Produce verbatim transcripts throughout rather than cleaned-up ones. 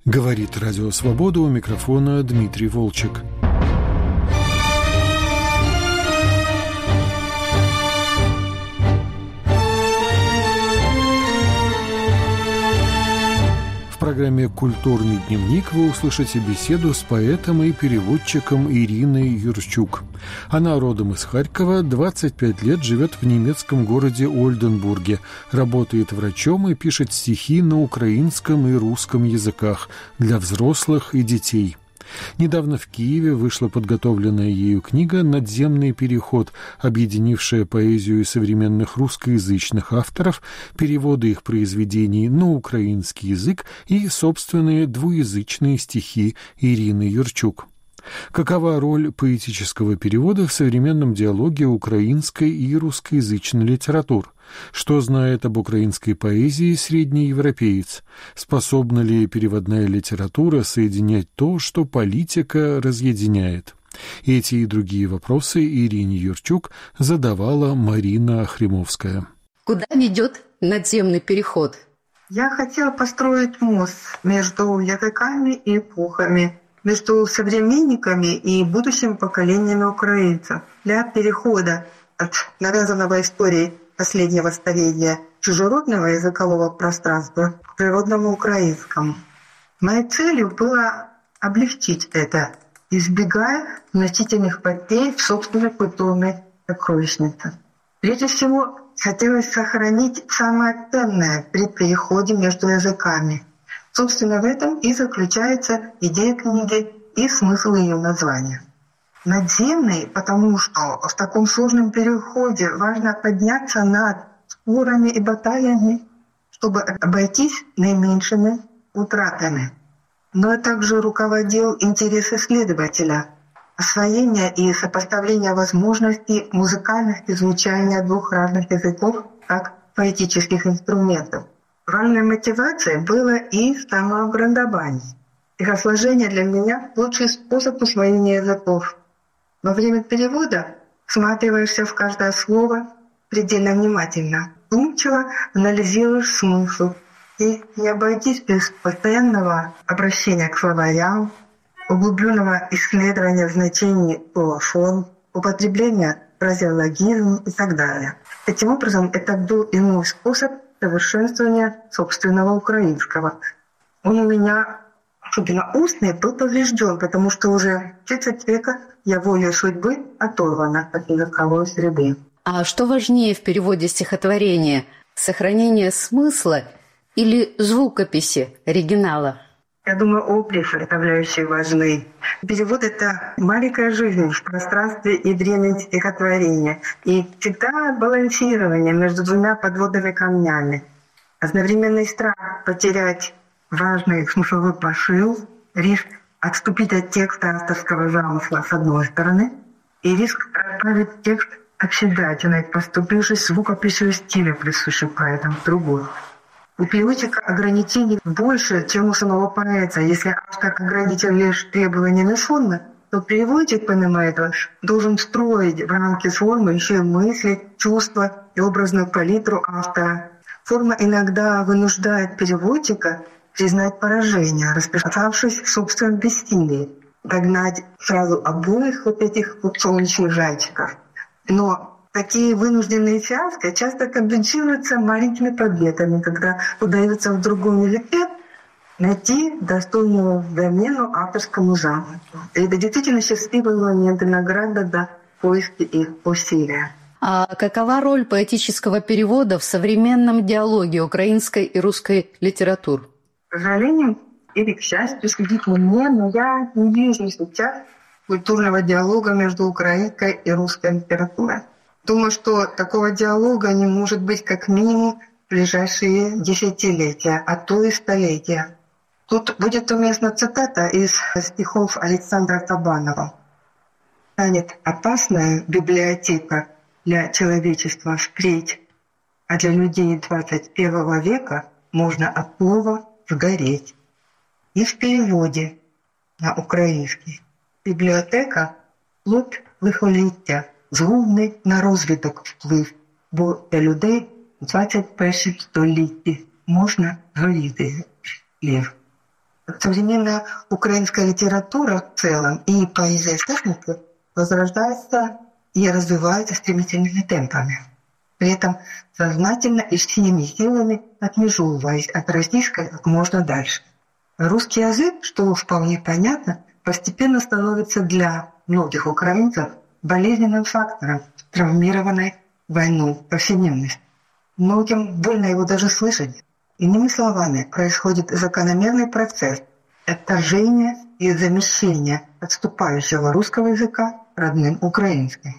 Говорит Радио Свобода, у микрофона Дмитрий Волчек. В программе «Культурный дневник» вы услышите беседу с поэтом и переводчиком Ириной Юрчук. Она родом из Харькова, двадцать пять лет живет в немецком городе Ольденбурге, работает врачом и пишет стихи на украинском и русском языках для взрослых и детей. Недавно в Киеве вышла подготовленная ею книга «Надземный переход», объединившая поэзию современных русскоязычных авторов, переводы их произведений на украинский язык и собственные двуязычные стихи Ирины Юрчук. Какова роль поэтического перевода в современном диалоге украинской и русскоязычной литератур? Что знает об украинской поэзии среднеевропеец? Способна ли переводная литература соединять то, что политика разъединяет? Эти и другие вопросы Ирине Юрчук задавала Марина Охримовская. Куда ведет надземный переход? Я хотела построить мост между языками и эпохами, между современниками и будущими поколениями украинцев для перехода от навязанного историей последнего столетия чужеродного языкового пространства к природному украинскому. Моей целью было облегчить это, избегая значительных потерь в собственной культурной сокровищнице. Прежде всего, хотелось сохранить самое ценное при переходе между языками. Собственно, в этом и заключается идея книги и смысл ее названия. Надземный, потому что в таком сложном переходе важно подняться над спорами и баталиями, чтобы обойтись наименьшими утратами. Но я также руководил интерес исследователя, освоение и сопоставление возможностей музыкальных изучения двух разных языков как поэтических инструментов. Главной мотивацией было и самообразование. Их осложнение для меня – лучший способ усвоения языков. Во время перевода всматриваешься в каждое слово предельно внимательно, вдумчиво анализируешь смысл и не обойтись без постоянного обращения к словарям, углубленного исследования значений форм, употребления фразеологизма и так далее. Таким образом, это был иной способ совершенствования собственного украинского. Он у меня, особенно устный, был поврежден, потому что уже тридцать века я волею судьбы оторвана от языковой среды. А что важнее в переводе стихотворения – сохранение смысла или звукописи оригинала? Я думаю, обе составляющие важны. Перевод — это маленькая жизнь в пространстве и времени стихотворения. И всегда балансирование между двумя подводными камнями. Одновременный страх потерять важный смысловой посыл, риск отступить от текста авторского замысла с одной стороны, и риск расправить текст обседательной, поступившись звукописью стиля, присущим поэтам, с другой. У переводчика ограничений больше, чем у самого поэта. Если автор ограничен лишь требованиями формы, то переводчик, помимо этого, должен строить в рамки формы еще и мысли, чувства и образную палитру автора. Форма иногда вынуждает переводчика признать поражение, расписавшись в собственном бессилии, догнать сразу обоих вот этих вот солнечных зайчиков. Но такие вынужденные фиаско часто компенсируются маленькими победами, когда удается в другом языке найти достойную замену авторскому замыслу. И это действительно счастливый момент и награда за поиски их усилия. А какова роль поэтического перевода в современном диалоге украинской и русской литератур? К сожалению или к счастью, судить мне, но я не вижу сейчас культурного диалога между украинской и русской литературой. Думаю, что такого диалога не может быть как минимум в ближайшие десятилетия, а то и столетия. Тут будет уместна цитата из стихов Александра Табанова. «Станет опасная библиотека для человечества впредь, а для людей двадцать первого века можно от слова сгореть». И в переводе на український. Бібліотека – плод лихоліття, згубний на розвиток вплив, бо для людей в двадцять першому столітті можна горіти. Лев. Современная украинская литература в целом и поэзия техники возрождается и развивается стремительными темпами. При этом сознательно и всеми силами отмежевываясь от российской как можно дальше. Русский язык, что вполне понятно, постепенно становится для многих украинцев болезненным фактором травмированной войной повседневности. Многим больно его даже слышать. Иными словами, происходит закономерный процесс отторжения и замещения отступающего русского языка родным украинским.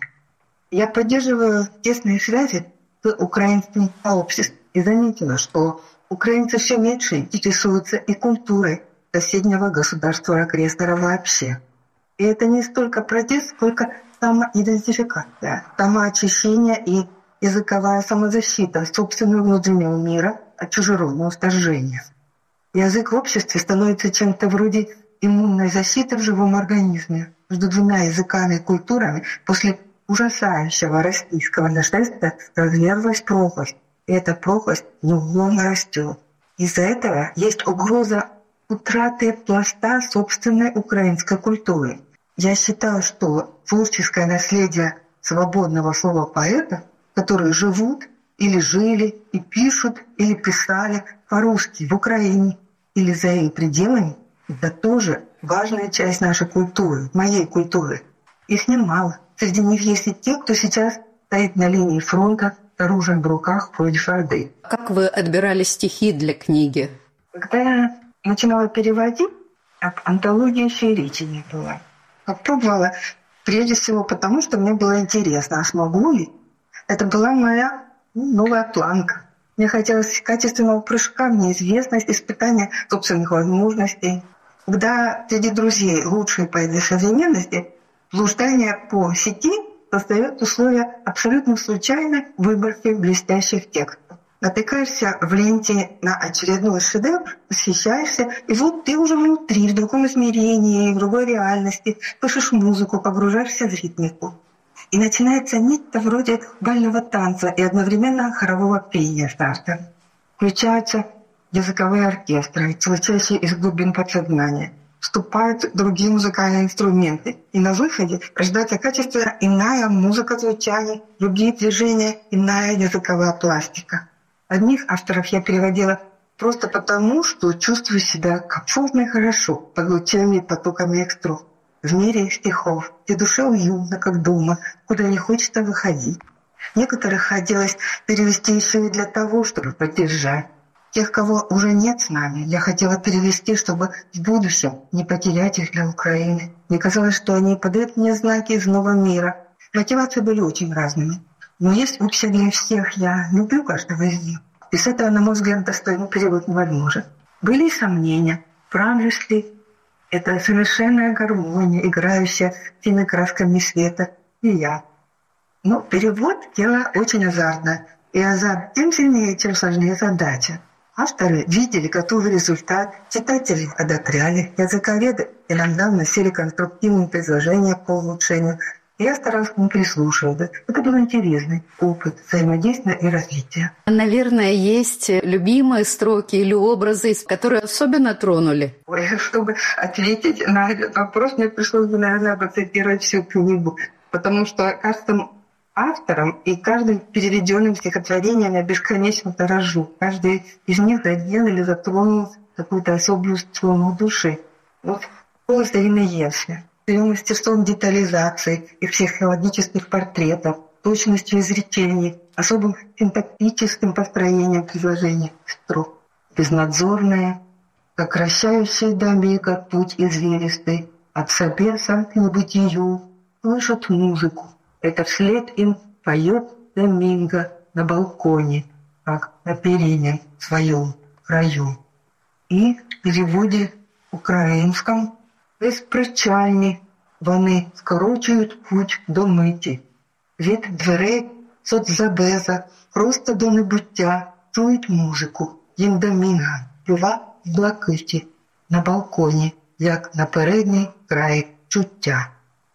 Я поддерживаю тесные связи с украинским сообществом и заметила, что украинцы все меньше интересуются и культурой соседнего государства-агрессора вообще. И это не столько протест, сколько самоидентификация, самоочищение и языковая самозащита собственного внутреннего мира от чужеродного вторжения. Язык в обществе становится чем-то вроде иммунной защиты в живом организме. Между двумя языками и культурами после ужасающего российского нашествия разверзлась пропасть. И эта пропасть неуклонно растет. Из-за этого есть угроза утраты пласта собственной украинской культуры. Я считаю, что творческое наследие свободного слова поэта, которые живут или жили и пишут или писали по-русски в Украине или за ее пределами, это тоже важная часть нашей культуры, моей культуры. Их немало. Среди них есть и те, кто сейчас стоит на линии фронта с оружием в руках против Орды. Как вы отбирали стихи для книги? Когда я начинала переводить, об антологии еще и речи не было. Попробовала прежде всего потому, что мне было интересно, а смогу ли? Это была моя ну, новая планка. Мне хотелось качественного прыжка в неизвестность, испытания собственных возможностей. Когда среди друзей лучшие поэты современности, блуждание по сети создает условия абсолютно случайной выборки блестящих текстов. Натыкаешься в ленте на очередной шедевр, восхищаешься, и вот ты уже внутри, в другом измерении, в другой реальности, слышишь музыку, погружаешься в ритмику. И начинается нечто вроде бального танца и одновременно хорового пения старта. Включаются языковые оркестры, звучащие из глубин подсознания. Вступают другие музыкальные инструменты. И на выходе рождается качественно иная музыка звучания, другие движения, иная языковая пластика. Одних авторов я переводила просто потому, что чувствую себя комфортно и хорошо под лучами и потоками их строк. В мире стихов, где душе уютно, как дома, куда не хочется выходить. Некоторых хотелось перевести еще и для того, чтобы поддержать. Тех, кого уже нет с нами, я хотела перевести, чтобы в будущем не потерять их для Украины. Мне казалось, что они подают мне знаки из нового мира. Мотивации были очень разными. Но есть общее для всех. Я люблю каждого из них. Без этого, на мой взгляд, достойный перевод невозможен. Были и сомнения. Правда ли это совершенная гармония, играющая всеми красками света, и я. Но перевод – дело очень азартное. И азарт тем сильнее, чем сложнее задача. Авторы видели готовый результат, читатели одобряли, языковеды иногда вносили конструктивные предложения по улучшению. Я старалась к ним прислушиваться. Это был интересный опыт взаимодействия и развития. Наверное, есть любимые строки или образы, которые особенно тронули? Ой, чтобы ответить на этот вопрос, мне пришлось бы, наверное, процитировать всю книгу. Потому что каждым автором и каждым переведенным стихотворением я бесконечно дорожу. Каждый из них задел или затронул какую-то особую струну души. Вот голос Ирины Ефши, своим мастерством детализации и психологических портретов, точностью изречений, особым синтактическим построением предложений строк. Безнадзорные, как вращающий до мига путь извилистый, от собеса к небытию, слышат музыку. Это вслед им поет доминго на балконе, как на перине в своем краю. І в переводі українському безпричальні вони скорочують путь до миті. Від дверей соцзабеза просто до небуття чують музику. Їм домінга співа в блакиті на балконі, як на передній край чуття.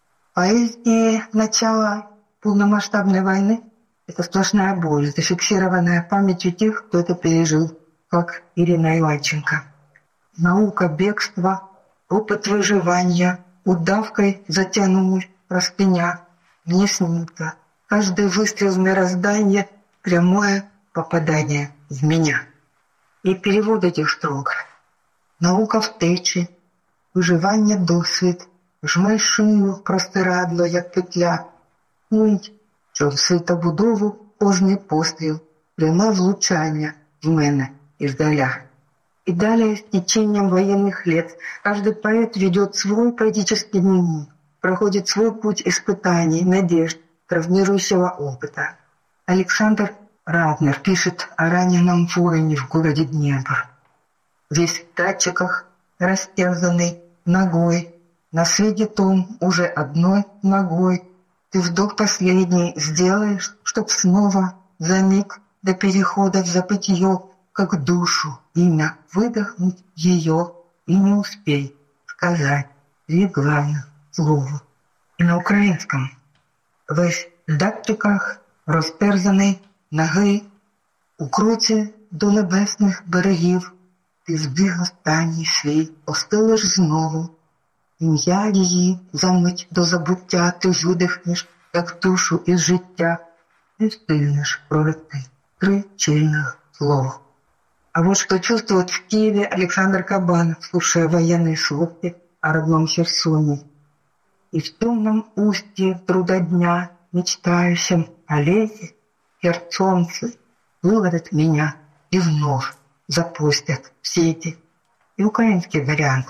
Поэзия начала полномасштабной войны – это сплошная боль, зафиксированная памятью тех, кто это пережил, как Ирина Иванченко. наука бегства, опыт выживания, удавкой затянул простыня. Мне снится каждый выстрел в мироздание — прямое попадание в меня. И перевод этих строк. Наука втечі, виживання досвід, жме шию простирадло, як петля. Мить, що в світобудову кожний постріл, пряме влучання в мене издаля. И далее с течением военных лет каждый поэт ведет свой поэтический дневник, проходит свой путь испытаний, надежд, травмирующего опыта. Александр Раднер пишет о раненом воине в городе Днепр. Весь в датчиках, растерзанный ногой, на свете том уже одной ногой. Ты вдох последний сделаешь, чтоб снова за миг до перехода в забытье, как душу, имя выдохнуть ее, и не успей сказать три главных слова. И на українському. Весь в датчиках, розтерзаний ноги, у круті до небесних берегів, ти збіг останній свій, постелиш знову. Ім'я її за мить до забуття ти видихнеш, як душу із життя, не встигнеш пролити три чільних слова. А вот что чувствует в Киеве Александр Кабанов, слушая военные слухи о родном Херсоне. И в темном устье труда дня, мечтающем о лете, херсонцы выводят меня и вновь запустят в сети. И украинский вариант.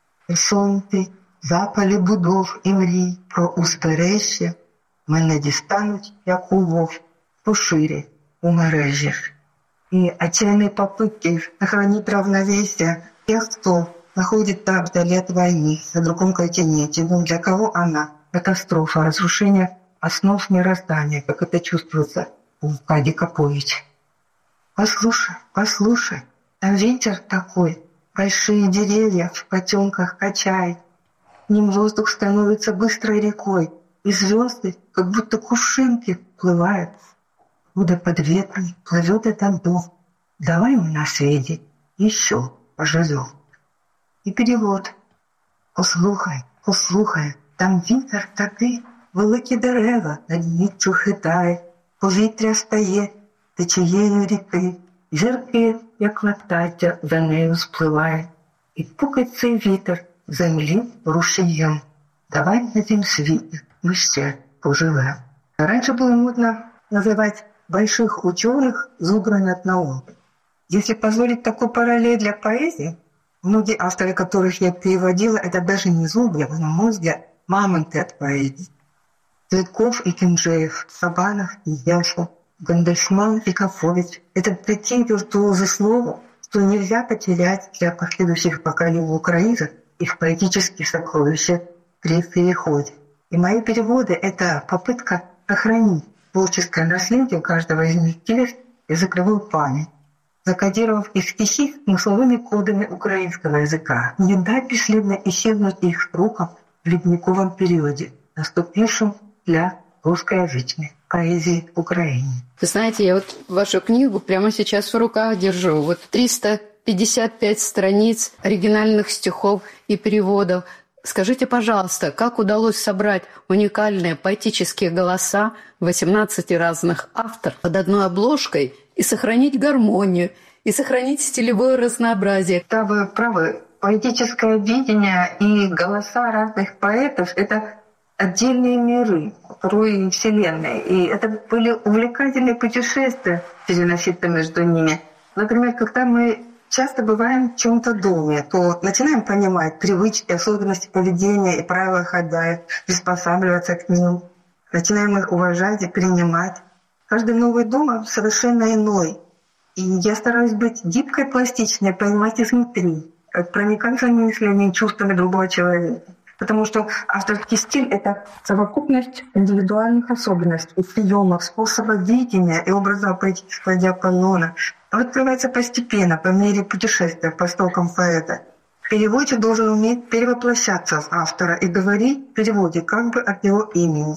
Херсонці, запалі будов і мрій про узбережжя мене дістануть, як улов, поширі у мережах. И отчаянные попытки сохранить равновесие тех, кто находит там вдали от войны, на другом континенте. Но для кого она? Катастрофа, разрушение основ мироздания, как это чувствуется у Кади Капович. Послушай, послушай, там ветер такой, большие деревья в потемках качает. К ним воздух становится быстрой рекой, и звезды, как будто кувшинки, плывают. Куда под ветром плывет этот дух. Давай мы на свете еще поживем. И перевод. Послухай, послухай, там вітер такий, великі дерева над ніччю хитає, повітря стає течією ріки, зірки, як латаття, за нею спливає. І пукать цей вітер в землі рушієм. Давай на цім світі ми ще поживем. Раньше было модно называть больших ученых зубрами от науки. Если позволить такую параллель для поэзии, многие авторы, которых я переводила, это даже не зубры, на мой взгляд, мамонты от поэзии. Цветков и Кинжеев, Сабанов и Яшев, Гандельсман и Кафович — это такие виртуозы слова, что нельзя потерять для последующих поколений украинцев их поэтические сокровища при переходе. И мои переводы — это попытка сохранить творческое наследие каждого из них через языковую память, закодировав их стихи смысловыми кодами украинского языка, не дать бесследно исчезнуть их строкам в ледниковом периоде, наступившем для русскоязычной поэзии Украины. Вы знаете, я вот вашу книгу прямо сейчас в руках держу. Вот триста пятьдесят пять страниц оригинальных стихов и переводов. Скажите, пожалуйста, как удалось собрать уникальные поэтические голоса восемнадцати разных авторов под одной обложкой и сохранить гармонию, и сохранить стилевое разнообразие? Да, вы правы. Поэтическое видение и голоса разных поэтов — это отдельные миры, порой вселенной. И это были увлекательные путешествия, переноситься между ними. Например, когда мы часто бываем в чем-то доме, то начинаем понимать привычки, особенности поведения и правила хозяев, приспосабливаться к ним. Начинаем их уважать и принимать. Каждый новый дом совершенно иной. И я стараюсь быть гибкой, пластичной, понимать изнутри, проникаться мыслями и чувствами другого человека. Потому что авторский стиль — это совокупность индивидуальных особенностей, приемов, способов видения и образа поэтического диапазона. Он открывается постепенно, по мере путешествия по стокам поэта. Переводчик должен уметь перевоплощаться в автора и говорить в переводе как бы от его имени.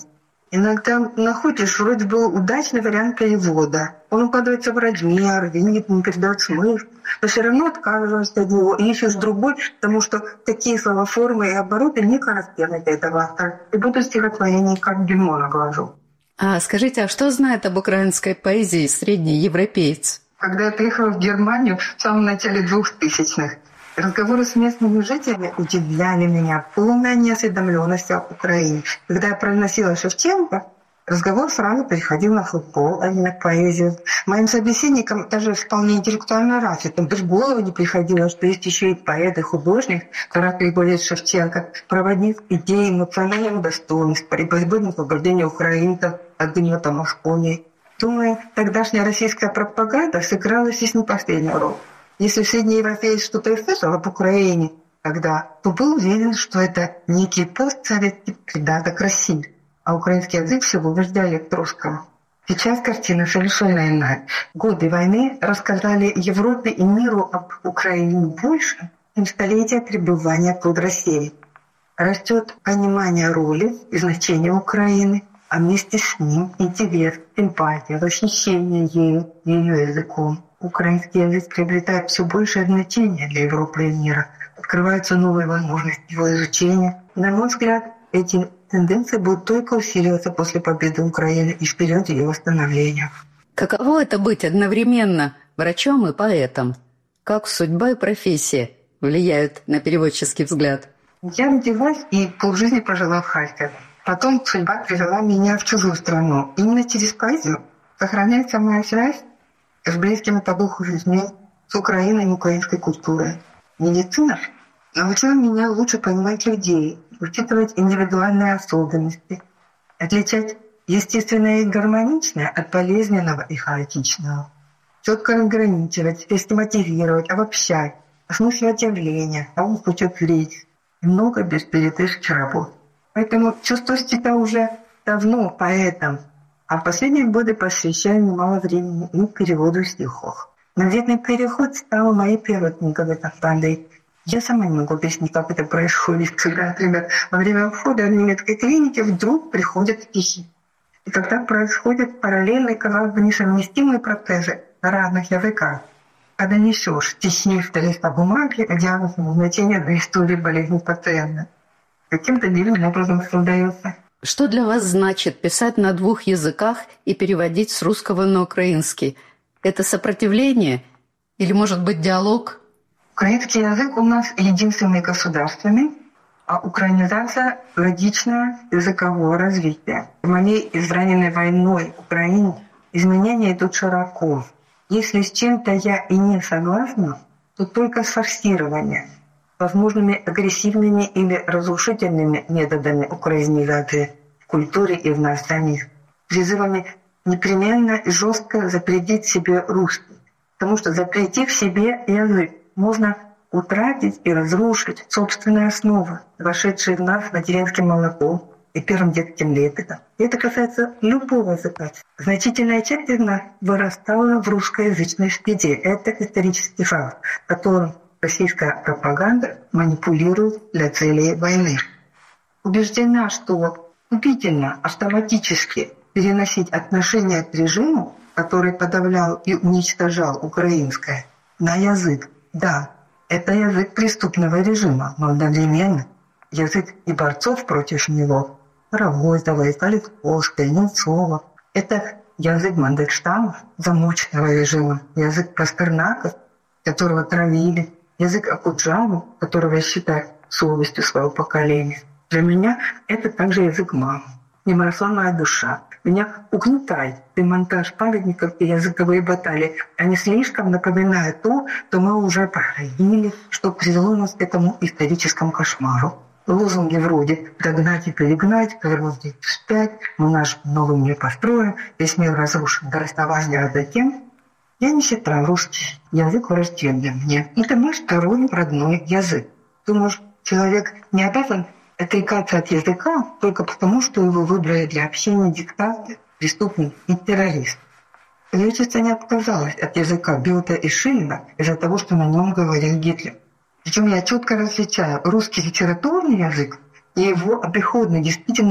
Иногда находишь вроде бы удачный вариант перевода. Он укладывается в размер, видит, не передает смысл. Но все равно отказываешься от него и ищешь другой, потому что такие словоформы и обороты не характерны для этого автора. И будут стихотворения как дерьмо на глазу. А скажите, а что знает об украинской поэзии средний европеец? Когда я приехала в Германию в самом начале двухтысячных, разговоры с местными жителями удивляли меня полной неосведомленностью об Украине. Когда я произносила Шевченко, разговор сразу переходил на футбол, а не на поэзию. Моим собеседникам, даже вполне интеллектуально развитым, в голову не приходило, что есть еще и поэт и художник, Тарас Григорьевич Шевченко, проводник идеи эмоционального достоинства и борьбы на освобождение украинцев от гнета Московии. Думаю, тогдашняя российская пропаганда сыграла здесь не последнюю роль. Если среднеевропеец что-то и слышал об Украине тогда, то был уверен, что это некий постсоветский придаток России, а украинский язык всего вождяет русскому. Сейчас картина совершенно иная. Годы войны рассказали Европе и миру об Украине больше, чем столетия пребывания под Россией. Растет понимание роли и значения Украины, а вместе с ним интерес, симпатия, восхищение ею, ее языком. Украинский язык приобретает все большее значение для Европы и мира. Открываются новые возможности его изучения. На мой взгляд, эти тенденции будут только усиливаться после победы Украины и вперед ее восстановления. Каково это быть одновременно врачом и поэтом? Как судьба и профессия влияют на переводческий взгляд? Я родилась и полжизни прожила в Харькове. Потом судьба привела меня в чужую страну. Именно через поэзию сохраняется моя связь с близкими по духу людьми, с Украиной и украинской культурой. Медицина научила меня лучше понимать людей, учитывать индивидуальные особенности, отличать естественное и гармоничное от болезненного и хаотичного, четко разграничивать, систематизировать, обобщать, осмысливать явления, а он хочет влить. Много без передышки работы. Поэтому чувствую себя уже давно поэтом, а в последние годы посвящаю немало времени и переводу стихов. Наверное, переход стал моей первой книгой командой. Я сама не могу объяснить, как это происходит. Когда, например, во время ухода в немецкой клинике вдруг приходят стихи. И когда происходят параллельные, казалось бы, несовместимые процессы на разных языках, когда несешь стихи в листа бумаги, диагнозное значение для истории болезни пациента, каким-то дивным образом создается. Что для вас значит писать на двух языках и переводить с русского на украинский? Это сопротивление или, может быть, диалог? Украинский язык у нас единственный государственный, а украинизация – логичное языковое развитие. В моей израненной войной Украине изменения идут широко. Если с чем-то я и не согласна, то только с форсированием, возможными агрессивными или разрушительными методами украинизации в культуре и в нас самих, призывами непременно и жестко запретить себе русский. Потому что запретив себе язык, можно утратить и разрушить собственные основы, вошедшие в нас материнским молоком и первым детским лепетом. И это касается любого языка. Значительная часть из нас вырастала в русскоязычной среде. Это исторический факт, которым российская пропаганда манипулирует для целей войны. Убеждена, что губительно автоматически переносить отношение к режиму, который подавлял и уничтожал украинское, на язык. Да, это язык преступного режима, но одновременно язык и борцов против него, Рогозова, Политковская, Немцова. Это язык Мандельштама, замученного режима, язык Пастернака, которого травили, язык Акуджавы, которого я считаю совестью своего поколения. Для меня это также язык мамы. Не росла моя душа. Меня угнетает демонтаж памятников и языковые баталии. Они слишком напоминают то, что мы уже проходили, что привело нас к этому историческому кошмару. Лозунги вроде «догнать и перегнать», «вернуть вспять», «мы наш новый мир построим», «весь мир разрушен до расставания», а затем я не считаю русский язык враждебным мне. Это мой второй родной язык. Думаю, человек не обязан отрекаться от языка только потому, что его выбрали для общения диктатор, преступник и террорист. Человечество не отказалось от языка Билта и Шиллера из-за того, что на нем говорил Гитлер. Причем я четко различаю русский литературный язык и его обиходный, действительно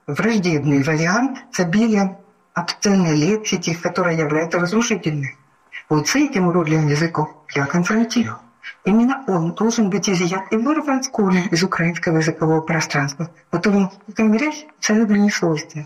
враждебный вариант с обилием обсценной лексики, которая является разрушительной. Вот с этим уродливым языком я конфронтирую. Именно он должен быть изъят и вырван с корнем из украинского языкового пространства, которому, говоришь, абсолютно не свойственно.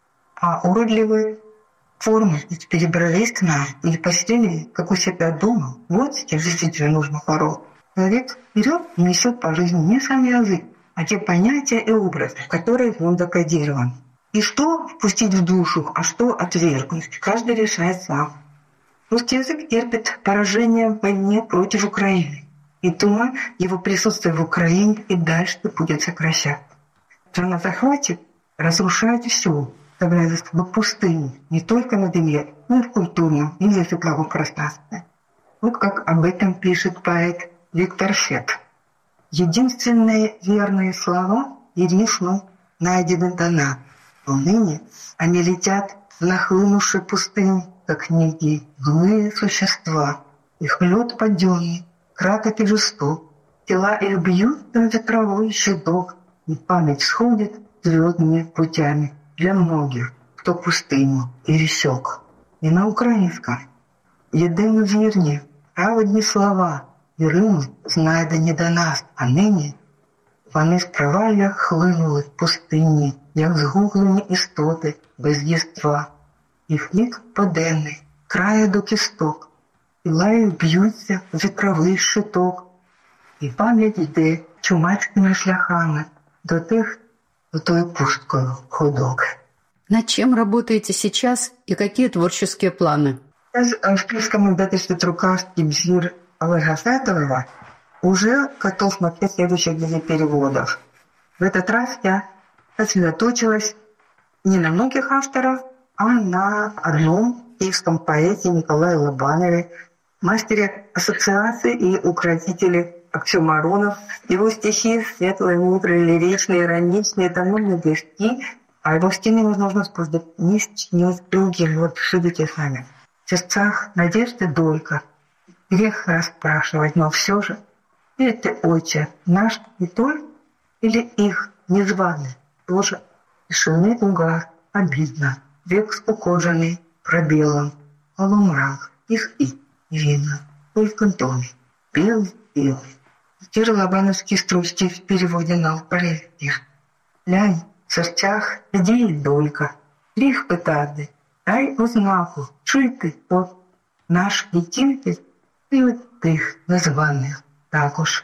А уродливые формы перебрались к нам или поселили, как у себя дома. Вот с кем действительно нужно бороться. Человек берет и несет по жизни не сам язык, а те понятия и образы, которые в нем закодированы. И что впустить в душу, а что отвергнуть, каждый решает сам. Русский язык терпит поражение в войне против Украины. И думаю, его присутствие в Украине и дальше будет сокращаться. Страна захватит, разрушает все, становится в пустыне, не только на земле, но и в культурном и языковом пространстве. Вот как об этом пишет поэт Виктор Фет. Единственные верные слова и рифмы найдены до нас, но ныне они летят в нахлынувшей пустыне, как некие злые существа. Их лед паденный, краток и жесток, тела их бьют на ветровой щиток, и память сходит звездными путями для многих, кто пустыню пересек. И на украинском єдино вірні, праведні слова і рими знайдені до нас, а нині вони з провалля хлинули в пустині, як згублені істоти без єства. Їх вік поденний, крає до кісток, і лають б'ються в вітровий щиток, і пам'ять йде чумацькими шляхами до тих, до тої пусткою ходок. Над чем работаете сейчас и какие творческие планы? В Киевском издательстве «Трукавский бзир» Олега Светова уже готов макет следующих двух переводов. В этот раз я сосредоточилась не на многих авторах, а на одном киевском поэте Николае Лобанове, мастере ассоциации и укротителе оксюморонов. Его стихи светлые, мудрые, лиричные, ироничные, томно близки, а его стены невозможно спутать ни с, ни с другим. Вот судите сами. В сердцах надежды долька. Грех расспрашивать, но все же, или ты, отче, наш и твой, или их незваный, тоже тишины угар, обидно, век скукоженный пробелом, полумрак, их и видно, только доме, белый-белый. Кир Лобановский строчки в переводе на украинский. Лянь, в серцях надії долька, гріх питати, дай ознаку, чуйте, то наш і тільки і от тих незваних також.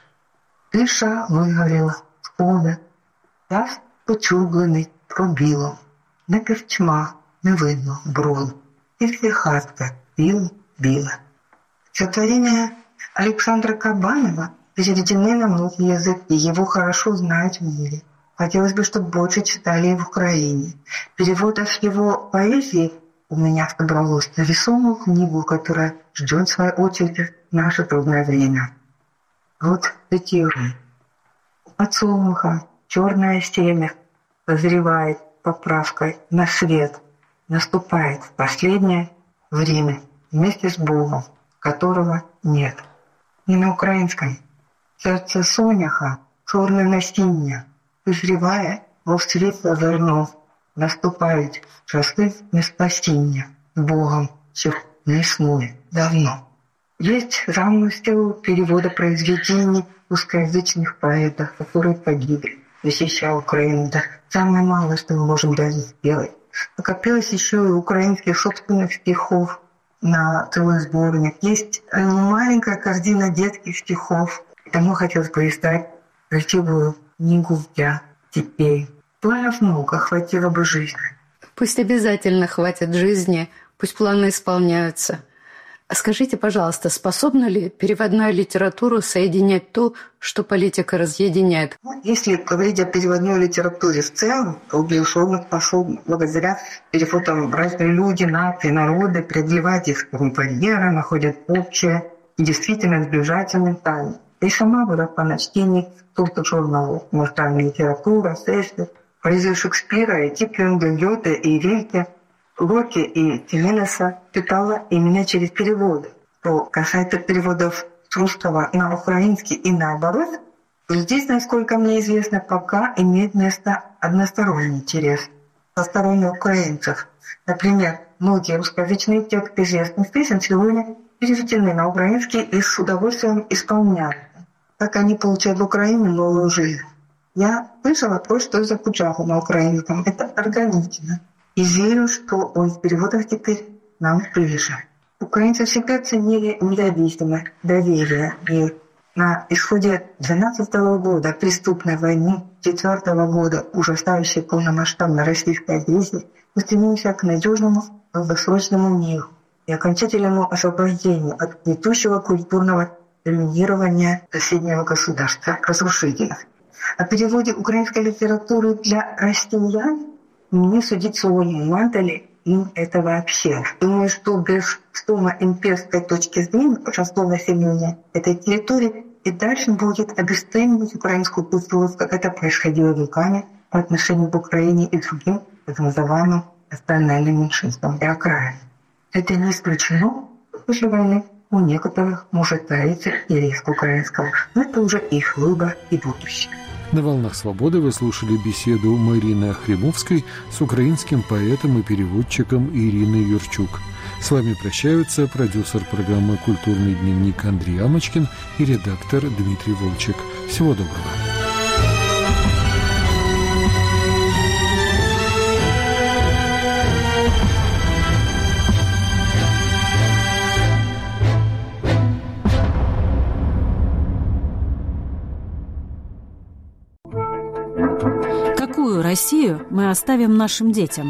Тиша вигоріла, схода, час почублений пробілом, не кирчма, не видно броду, тільки хатка біла-біла. Стихотворения Александра Кабанова переведены на многие языки, его хорошо знают в мире. Хотелось бы, чтобы больше читали в Украине. Переводов его поэзии у меня собралось на весомую книгу, которая ждет своей очереди в наше трудное время. Вот цитирую. У подсолнуха черное семя созревает поправкой на свет, наступает последнее время вместе с Богом, которого нет. И на украинском сердце соняха черное насіння, вызревая во світло зерно, наступають часи неспасіння с Богом, що не існує давно. Есть замысел перевода произведений русскоязычных поэтов, которые погибли, защищая Украину. Да самое малое, что мы можем даже сделать. Накопилось еще и украинских собственных стихов на целый сборник. Есть маленькая корзина детских стихов. Тому хотелось бы издать красивую книгу для детей. Планов много, хватило бы жизни. Пусть обязательно хватит жизни, пусть планы исполняются. А скажите, пожалуйста, способна ли переводная литература соединять то, что политика разъединяет? Если говорить о переводной литературе в целом, то, безусловно, способна благодаря переводам разные люди, нации, народы преодолевать их барьеры, находят общее и действительно сближаются ментально. И сама выросла на чтении толстых журналов «Иностранная литература», «Сесты», поэзию Шекспира, и Киплинга, Гёте и Рильке, Локи и Тименеса читала именно через переводы. Что касается переводов с русского на украинский и наоборот, то здесь, насколько мне известно, пока имеет место односторонний интерес. со стороны украинцев. Например, многие русскоязычные тексты известных песен сегодня переведены на украинский и с удовольствием исполняют. Так они получают в Украине новую жизнь. Я слышала то, что закучала на украинском. Это органично. И верю, что он в переводах теперь нам ближе. Украинцы всегда ценили независимость, доверие. И на исходе две тысячи двенадцатого года преступной войны, две тысячи четвёртого года ужасающей полномасштабной российской агрессии, мы стремимся к надежному долгосрочному миру и окончательному освобождению от гнетущего культурного доминирования соседнего государства, разрушителя. О переводе украинской литературы для россиян мне судить свою мантали им это вообще. Думаю, что без стома имперской точки зрения простого населения этой территории и дальше будет обесценивать украинскую культуру, как это происходило веками по отношению к Украине и другим так называемым национальным меньшинствам и окраинам. Это не исключено после войны. У некоторых может таиться и риск украинского, но это уже их выбор и будущее. На «Волнах свободы» вы слушали беседу Марины Охримовской с украинским поэтом и переводчиком Ириной Юрчук. С вами прощаются продюсер программы «Культурный дневник» Андрей Амочкин и редактор Дмитрий Волчек. Всего доброго. Какую Россию мы оставим нашим детям?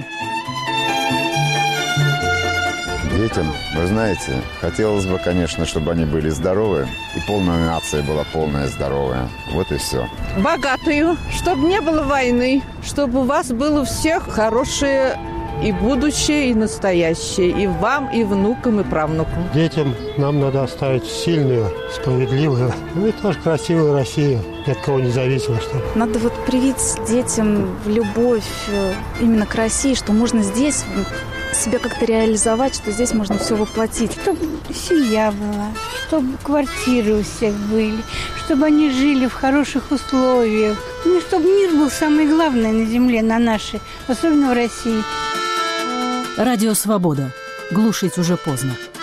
Детям, вы знаете, хотелось бы, конечно, чтобы они были здоровы, и полная нация была полная здоровая. Вот и все. Богатую, чтобы не было войны, чтобы у вас было у всех хорошее и будущее, и настоящее, и вам, и внукам, и правнукам. Детям нам надо оставить сильную, справедливую, ну и тоже красивую Россию, ни от кого не зависимо. Что... Надо вот привить детям любовь именно к России, что можно здесь себя как-то реализовать, что здесь можно все воплотить. Чтобы семья была, чтобы квартиры у всех были, чтобы они жили в хороших условиях. Ну, чтобы мир был самое главное на земле, на нашей, особенно в России. Радио «Свобода». Глушить уже поздно.